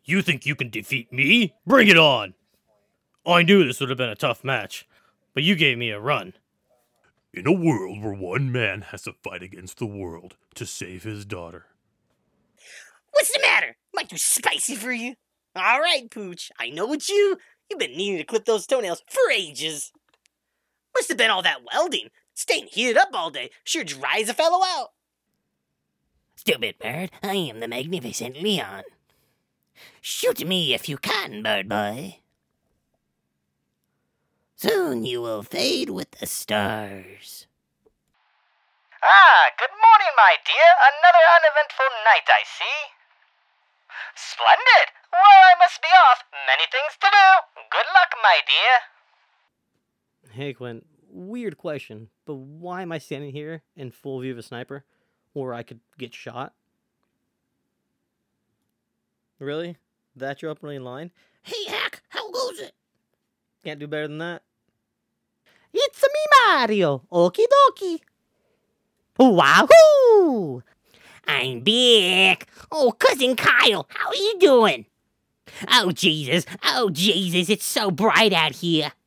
You think you can defeat me? Bring it on! I knew this would have been a tough match, but you gave me a run. In a world where one man has to fight against the world to save his daughter. What's the matter? Am I too spicy for you? All right, Pooch, I know it's you. You've been needing to clip those toenails for ages. Must have been all that welding. Staying heated up all day sure dries a fellow out. Stupid bird, I am the magnificent Leon. Shoot me if you can, bird boy. Soon you will fade with the stars. Ah, good morning, my dear. Another uneventful night, I see. Splendid. Well, I must be off. Many things to do. Good luck, my dear. Hey, Quinn, weird question, but why am I standing here in full view of a sniper where I could get shot? Really? That your opening line? Hey, Hack, how goes it? Can't do better than that. It's me, Mario. Okie dokie. Wahoo! I'm back. Oh, Cousin Kyle, how are you doing? Oh, Jesus, it's so bright out here.